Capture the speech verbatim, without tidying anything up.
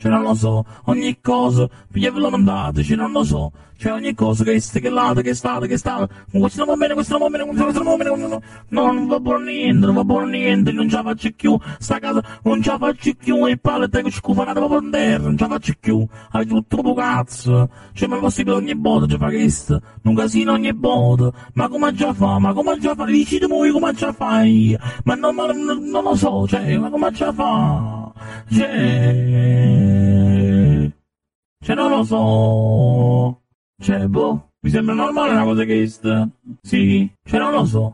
cioè non lo so, ogni cosa, pigliavelo mandateci, non lo so, cioè ogni cosa che è che là, che è stata, che è stata, questo non va bene, questo non va bene, questo non va bene, no, no, non va buono niente, non va buono niente, non ce la faccio più, sta casa non ce la faccio più, e palle te che scufanate proprio in terra, non ce la faccio più, hai tutto proprio cazzo, cioè ma è possibile ogni volta ci fa questo, un casino ogni volta, ma come già fa, ma come già fa, dici tu voi come già fai, ma non, ma non, non lo so, cioè, ma come già fa, cioè, cioè non lo so, cioè boh, mi sembra normale una cosa che sta, sì, cioè non lo so.